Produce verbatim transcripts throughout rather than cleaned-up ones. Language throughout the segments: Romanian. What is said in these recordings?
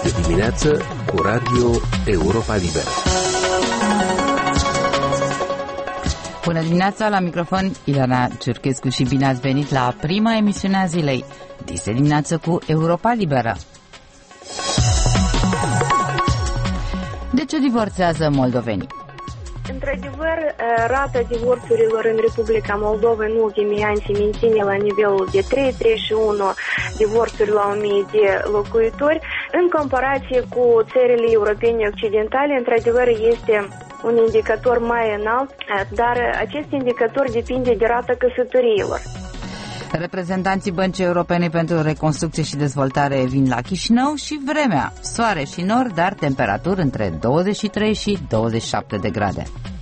de dimineață cu Radio Europa Liberă. Bună dimineața, la microfon Ileana Ciurchescu și bine ați venit la prima emisiune a zilei. Dis de dimineață cu Europa Liberă. De ce divorțează moldovenii? Într-adevăr, rata divorțurilor în Republica Moldova în ultimii ani se menține la nivelul de trei virgulă treizeci și unu divorțuri la o mie de locuitori. În comparație cu țările europene occidentale, într-adevăr, este un indicator mai înalt, dar acest indicator depinde de rata căsătoriilor. Reprezentanții Băncii Europene pentru Reconstrucție și Dezvoltare vin la Chișinău și vremea, soare și nor, dar temperaturi între douăzeci și trei și douăzeci și șapte de grade.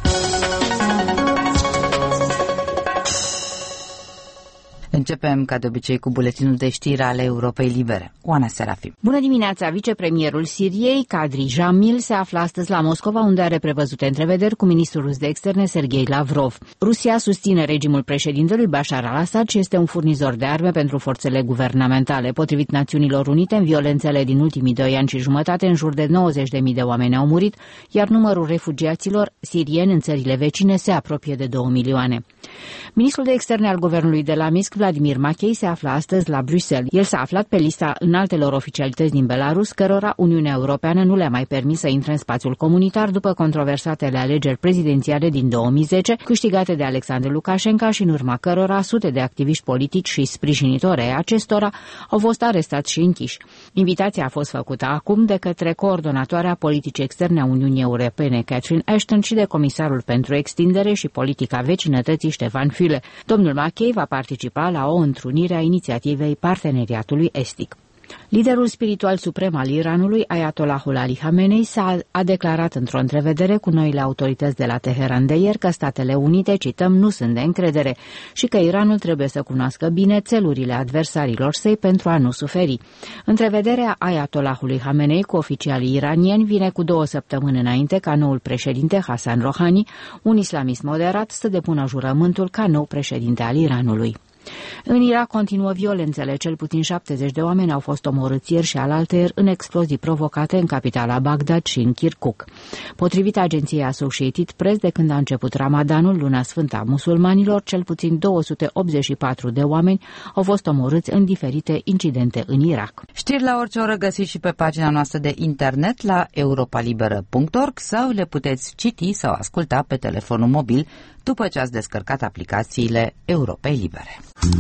Începem, ca de obicei, cu buletinul de știri ale Europei Libere. Oana Serafim. Bună dimineața! Vicepremierul Siriei, Kadri Jamil, se află astăzi la Moscova, unde are prevăzute întrevederi cu ministrul rus de externe, Sergei Lavrov. Rusia susține regimul președintelui Bashar al-Assad și este un furnizor de arme pentru forțele guvernamentale. Potrivit Națiunilor Unite, în violențele din ultimii doi ani și jumătate, în jur de nouăzeci de mii de oameni au murit, iar numărul refugiaților sirieni în țările vecine se apropie de două milioane. Ministrul de externe al guvernului de la Minsk, Vladimir Machei, se află astăzi la Bruxelles. El s-a aflat pe lista înaltelor oficialități din Belarus, cărora Uniunea Europeană nu le-a mai permis să intre în spațiul comunitar după controversatele alegeri prezidențiale din două mii zece, câștigate de Alexandru Lukashenko și în urma cărora sute de activiști politici și sprijinitori ai acestora au fost arestați și închiși. Invitația a fost făcută acum de către coordonatoarea politicii externe a Uniunii Europene, Catherine Ashton, și de comisarul pentru extindere și politica vecinătății, Ștefan Füle. Domnul Machei va participa la o întrunire a inițiativei Parteneriatului Estic. Liderul spiritual suprem al Iranului, Ayatollahul Ali Khamenei, s-a a declarat într-o întrevedere cu noile autorități de la Teheran de ieri că Statele Unite, cităm, nu sunt de încredere și că Iranul trebuie să cunoască bine țelurile adversarilor săi pentru a nu suferi. Întrevederea Ayatollahului Khamenei cu oficialii iranieni vine cu două săptămâni înainte ca noul președinte Hassan Rouhani, un islamist moderat, să depună jurământul ca nou președinte al Iranului. În Irak continuă violențele, cel puțin șaptezeci de oameni au fost omorâți ieri și alaltăieri în explozii provocate în capitala Bagdad și în Kirkuk. Potrivit agenției Associated Press, de când a început Ramadanul, luna sfântă a musulmanilor, cel puțin două sute optzeci și patru de oameni au fost omorâți în diferite incidente în Irak. Știri la orice oră găsiți și pe pagina noastră de internet la europalibera punct org sau le puteți citi sau asculta pe telefonul mobil după ce ați descărcat aplicațiile Europei Libere.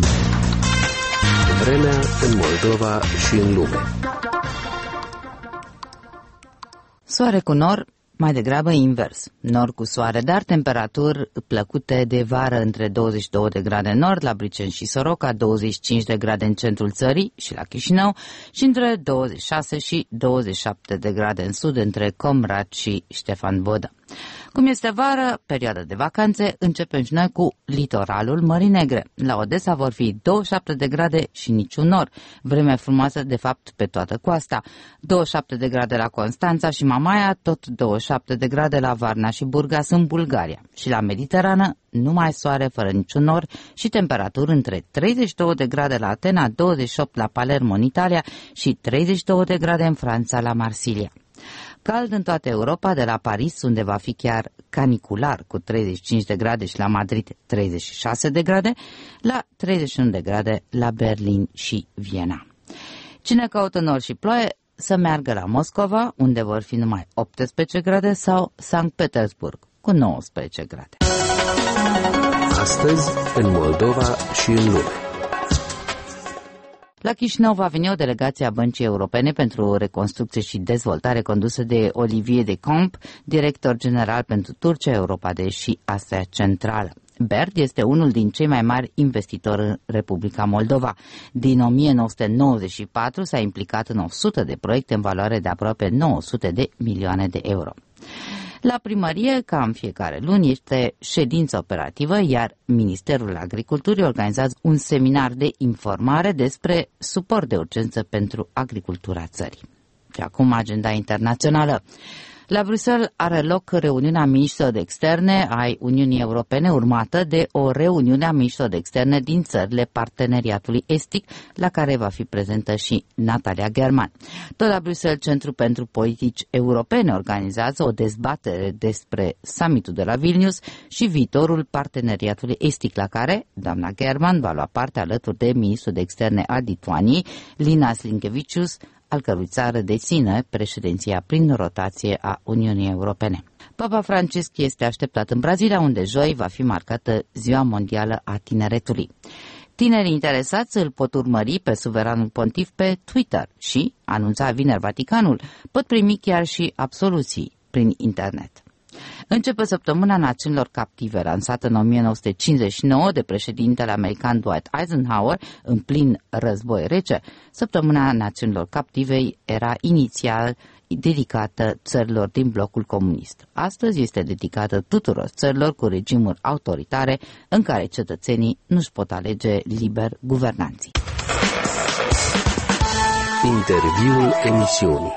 Vremea în Moldova și în lume. Soare cu nor, mai degrabă invers. Nor cu soare, dar temperaturi plăcute de vară între douăzeci și două de grade în nord, la Briceni și Soroca, douăzeci și cinci de grade în centrul țării și la Chișinău și între douăzeci și șase și douăzeci și șapte de grade în sud, între Comrat și Ștefan Vodă. Cum este vară, perioada de vacanțe, începem și noi cu litoralul Mării Negre. La Odessa vor fi douăzeci și șapte de grade și niciun nor. Vreme frumoasă, de fapt, pe toată coasta. douăzeci și șapte de grade la Constanța și Mamaia, tot douăzeci și șapte de grade la Varna și Burgas în Bulgaria. Și la Mediterană, numai soare fără niciun nor și temperaturi între treizeci și două de grade la Atena, douăzeci și opt la Palermo în Italia și treizeci și două de grade în Franța la Marsilia. Cald în toată Europa, de la Paris, unde va fi chiar canicular, cu treizeci și cinci de grade, și la Madrid treizeci și șase de grade, la treizeci și unu de grade la Berlin și Viena. Cine caută nor și ploaie, să meargă la Moscova, unde vor fi numai optsprezece grade, sau Sankt Petersburg, cu nouăsprezece grade. Astăzi, în Moldova și în lume. La Chișinău va veni o delegație a Băncii Europene pentru Reconstrucție și Dezvoltare condusă de Olivier de Camp, director general pentru Turcia, Europa de Est și Asia Centrală. B E R D este unul din cei mai mari investitori în Republica Moldova. Din o mie nouă sute nouăzeci și patru s-a implicat în o sută de proiecte în valoare de aproape nouă sute de milioane de euro. La primărie, ca în fiecare luni, este ședință operativă, iar Ministerul Agriculturii organizează un seminar de informare despre suport de urgență pentru agricultura țării. Și acum agenda internațională. La Bruxelles are loc reuniunea miniștrilor de externe ai Uniunii Europene, urmată de o reuniune a miniștrilor de externe din țările parteneriatului estic, la care va fi prezentă și Natalia German. Tot la Bruxelles, Centrul pentru Politici Europene organizează o dezbatere despre summitul de la Vilnius și viitorul parteneriatului estic, la care doamna German va lua parte alături de ministrul de externe al Lituaniei, Linas Linkevicius, al cărui țară deține președinția prin rotație a Uniunii Europene. Papa Francisc este așteptat în Brazilia, unde joi va fi marcată Ziua Mondială a Tineretului. Tinerii interesați îl pot urmări pe suveranul pontif pe Twitter și, anunța vineri Vaticanul, pot primi chiar și absoluții prin internet. Începe săptămâna Națiunilor Captive, lansată în o mie nouă sute cincizeci și nouă de președintele american Dwight Eisenhower în plin război rece. Săptămâna Națiunilor Captivei era inițial dedicată țărilor din blocul comunist. Astăzi este dedicată tuturor țărilor cu regimuri autoritare în care cetățenii nu-și pot alege liber guvernanții. Interviul emisiunii.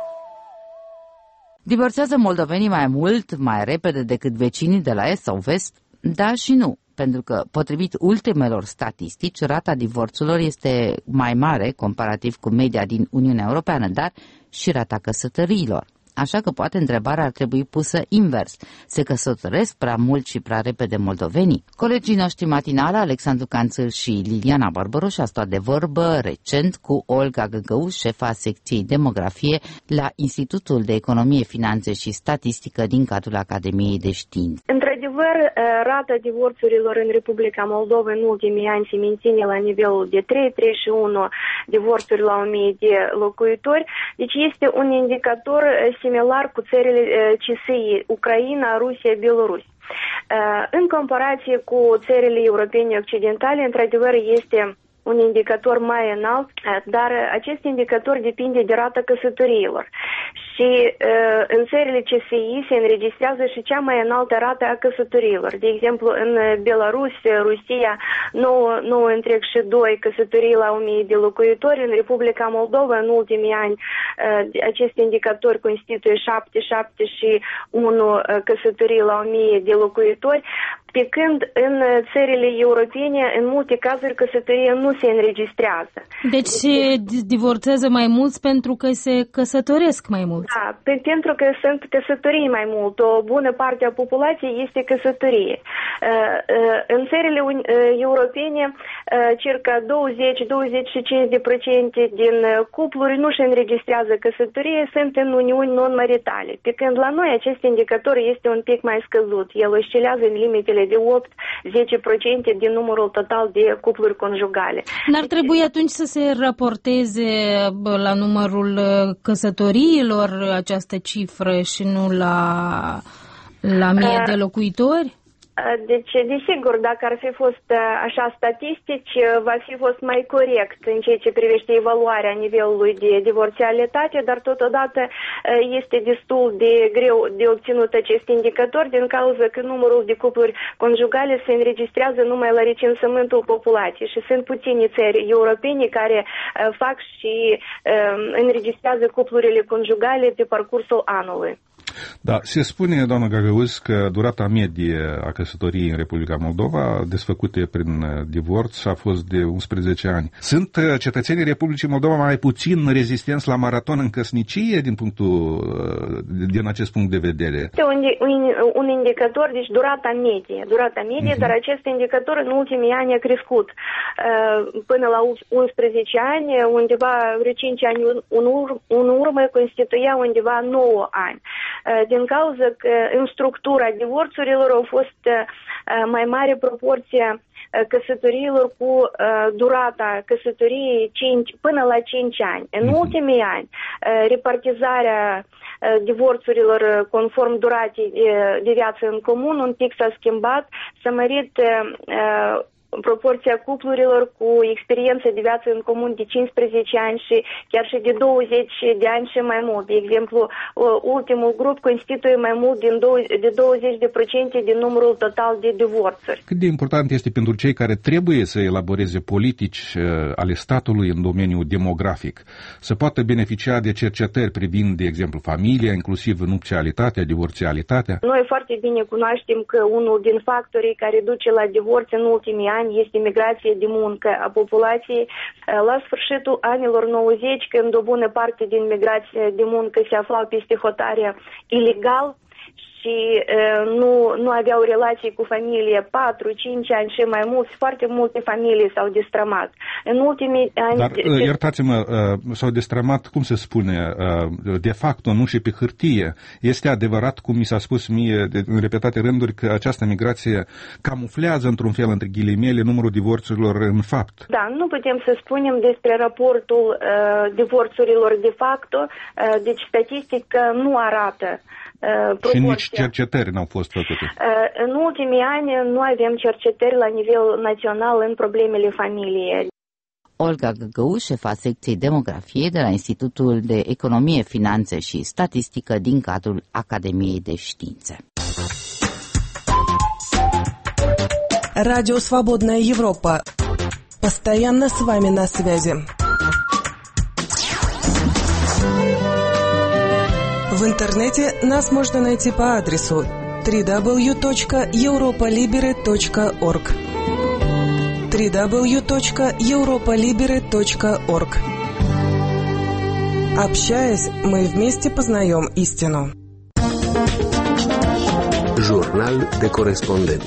Divorțează moldovenii mai mult, mai repede decât vecinii de la est sau vest? Da și nu, pentru că, potrivit ultimelor statistici, rata divorțurilor este mai mare comparativ cu media din Uniunea Europeană, dar și rata căsătoriilor. Așa că poate întrebarea ar trebui pusă invers. Se căsătoresc prea mult și prea repede moldovenii? Colegii noștri matinale, Alexandru Canțâl și Liliana Barbaroș, a stat de vorbă recent cu Olga Găgău, șefa secției Demografie la Institutul de Economie, Finanțe și Statistică din cadrul Academiei de Științe. Într-adevăr, rata divorțurilor în Republica Moldova în ultimii ani se menține la nivelul de trei virgulă treizeci și unu divorțuri la o mie de locuitori, deci este un indicator similar cu țările C S I, Ucraina, Rusia, Belarus. În comparație cu țările europene occidentale, într-adevăr, este un indicator mai înalt, dar acest indicator depinde de rata căsătoriilor. Și uh, în țările C S I se înregistrează și cea mai înaltă rată a căsătoriilor. De exemplu, în Belarus, Rusia, nouă întreg și doi căsătorii la o mie de locuitori. În Republica Moldova, în ultimii ani, uh, acest indicator constituie șapte, șapte și unu căsătorii la o mie de locuitori, pe când în țările europene, în multe cazuri, căsătoria nu se înregistrează. Deci se divorțează mai mulți pentru că se căsătoresc mai mult. Da, pe, pentru că sunt căsătorii mai mult. O bună parte a populației este căsătorie. În țările europene, circa douăzeci - douăzeci și cinci la sută din cupluri nu își înregistrează căsătorie, sunt în uniuni non-maritale. Pe când la noi acest indicator este un pic mai scăzut. El oscilează în limitele de opt - zece la sută din numărul total de cupluri conjugale. N-ar trebui atunci să se raporteze la numărul căsătoriilor această cifră și nu la, la mie de locuitori? Deci, desigur, dacă ar fi fost așa statistici, va fi fost mai corect în ceea ce privește evaluarea nivelului de divorțialitate, dar totodată este destul de greu de obținut acest indicator din cauza că numărul de cupluri conjugale se înregistrează numai la recensământul populației și sunt puține țări europene care fac și înregistrează cuplurile conjugale pe parcursul anului. Da, se spune, doamnă Gagăuz, că durata medie a căsătoriei în Republica Moldova, desfăcute prin divorț, a fost de unsprezece ani. Sunt cetățenii Republicii Moldova mai puțin rezistenți la maraton în căsnicie din punctul, din acest punct de vedere? Este un, un, un indicator, deci durata medie, durata medie, uh-huh. Dar acest indicator în ultimii ani a crescut. Până la unsprezece ani, undeva vreo cinci ani în, ur- în urmă, constituia undeva nouă ani. Din cauza că în structura divorțurilor au fost mai mare proporție căsătoriilor cu durata căsătoriei cinci, până la cinci ani. În ultimii ani, repartizarea divorțurilor conform duratei de viață în comun un pic s-a schimbat, s-a mărit proporția cuplurilor cu experiență de viață în comun de cincisprezece ani și chiar și de douăzeci de ani și mai mult. De exemplu, ultimul grup constituie mai mult din de douăzeci la sută din numărul total de divorțuri. Cât de important este pentru cei care trebuie să elaboreze politici ale statului în domeniul demografic să poată beneficia de cercetări privind, de exemplu, familia, inclusiv nupțialitatea, divorțialitatea? Noi foarte bine cunoaștem că unul din factorii care duce la divorț în ultimii ani este migrația de muncă a populației. La sfârșitul anilor nouăzeci, când o bună parte din migrația de muncă se aflau peste hotarea ilegal și nu, nu aveau relații cu familie patru cinci ani și mai mulți, foarte multe familii s-au destrămat. În ultimii ani... Dar, iertați-mă, s-au destrămat, cum se spune, de facto, nu și pe hârtie. Este adevărat, cum mi s-a spus mie în repetate rânduri, că această migrație camuflează într-un fel, între ghilimele, numărul divorțurilor în fapt? Da, nu putem să spunem despre raportul uh, divorțurilor de facto, uh, deci statistică nu arată Uh, și nici cercetări n-au fost făcute. Uh, în ultimii ani nu avem cercetări la nivel național în problemele familiei. Olga Găgău, șefa secției demografie de la Institutul de Economie, Finanțe și Statistică din cadrul Academiei de Științe. Радио «Свободная Европа». Постоянно с вами на связи. В интернете нас можно найти по адресу дабл ю дабл ю дабл ю точка европа либере точка орг дабл ю дабл ю дабл ю точка европа либере точка орг. Общаясь, мы вместе познаем истину. Jurnal de corespondent.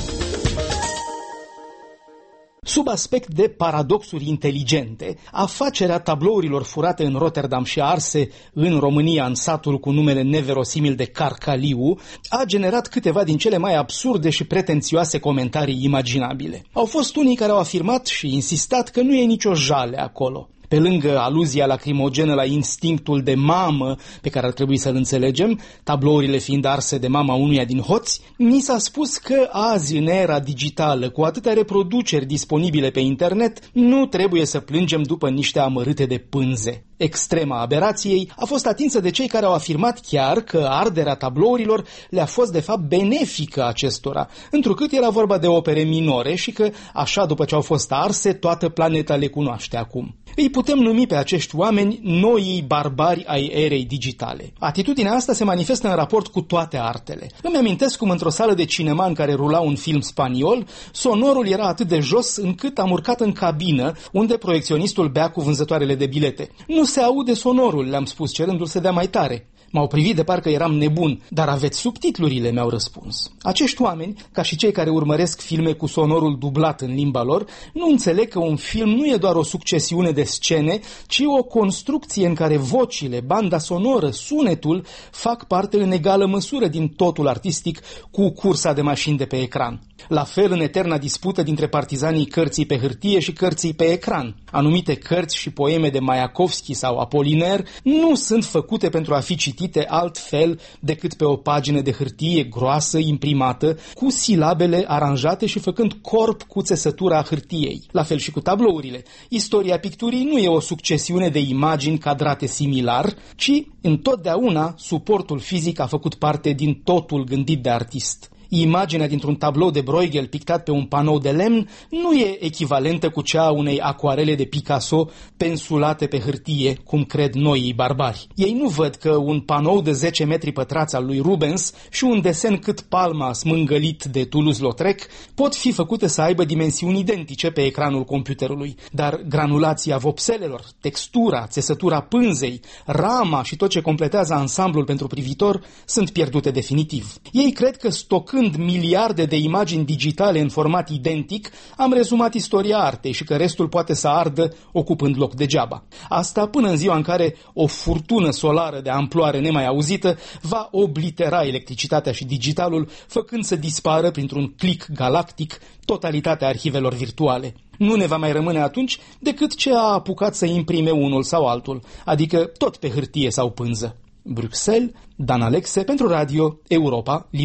Sub aspect de paradoxuri inteligente, afacerea tablourilor furate în Rotterdam și arse în România în satul cu numele neverosimil de Carcaliu a generat câteva din cele mai absurde și pretențioase comentarii imaginabile. Au fost unii care au afirmat și insistat că nu e nicio jale acolo. Pe lângă aluzia lacrimogenă la instinctul de mamă pe care ar trebui să-l înțelegem, tablourile fiind arse de mama unuia din hoți, ni s-a spus că azi, în era digitală, cu atâtea reproduceri disponibile pe internet, nu trebuie să plângem după niște amărâte de pânze. Extrema aberației a fost atinsă de cei care au afirmat chiar că arderea tablourilor le-a fost de fapt benefică acestora, întrucât era vorba de opere minore și că, așa după ce au fost arse, toată planeta le cunoaște acum. Îi putem numi pe acești oameni noii barbari ai erei digitale. Atitudinea asta se manifestă în raport cu toate artele. Îmi amintesc cum într-o sală de cinema în care rula un film spaniol, sonorul era atât de jos încât am urcat în cabină, unde proiecționistul bea cu vânzătoarele de bilete. Nu se aude sonorul, le-am spus, cerându-l să dea mai tare. M-au privit de parcă eram nebun, dar aveți subtitlurile, mi-au răspuns. Acești oameni, ca și cei care urmăresc filme cu sonorul dublat în limba lor, nu înțeleg că un film nu e doar o succesiune de scene, ci o construcție în care vocile, banda sonoră, sunetul fac parte în egală măsură din totul artistic cu cursa de mașini de pe ecran. La fel în eterna dispută dintre partizanii cărții pe hârtie și cărții pe ecran. Anumite cărți și poeme de Mayakovski sau Apollinaire nu sunt făcute pentru a fi citite altfel decât pe o pagină de hârtie groasă, imprimată, cu silabele aranjate și făcând corp cu țesătura hârtiei. La fel și cu tablourile. Istoria picturii nu e o succesiune de imagini cadrate similar, ci întotdeauna suportul fizic a făcut parte din totul gândit de artist. Imaginea dintr-un tablou de Bruegel pictat pe un panou de lemn nu e echivalentă cu cea a unei acoarele de Picasso pensulate pe hârtie, cum cred noii barbari. Ei nu văd că un panou de zece metri pătrați al lui Rubens și un desen cât palma smângălit de Toulouse-Lautrec pot fi făcute să aibă dimensiuni identice pe ecranul computerului, dar granulația vopselelor, textura, țesătura pânzei, rama și tot ce completează ansamblul pentru privitor sunt pierdute definitiv. Ei cred că stocând miliarde de imagini digitale în format identic, am rezumat istoria artei și că restul poate să ardă ocupând loc degeaba. Asta până în ziua în care o furtună solară de amploare nemai auzită va oblitera electricitatea și digitalul, făcând să dispară printr-un click galactic totalitatea arhivelor virtuale. Nu ne va mai rămâne atunci decât ce a apucat să imprime unul sau altul, adică tot pe hârtie sau pânză. Bruxelles, Dan Alexe pentru Radio Europa Liberă.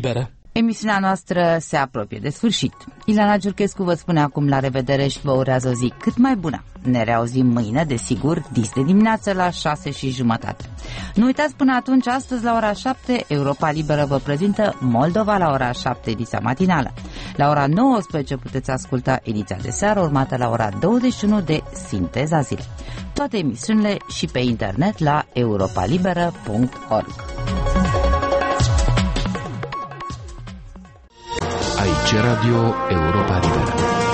Emisiunea noastră se apropie de sfârșit. Ileana Giurchescu vă spune acum la revedere și vă urează o zi cât mai bună. Ne reauzim mâine, desigur, dis de dimineață la șase și jumătate. Nu uitați până atunci, astăzi la ora șapte, Europa Liberă vă prezintă Moldova la ora șapte, ediția matinală. La ora nouăsprezece puteți asculta ediția de seară, urmată la ora douăzeci și unu de Sinteza Zilei. Toate emisiunile și pe internet la europa liberă punct org. Aici Radio Europa Liberă.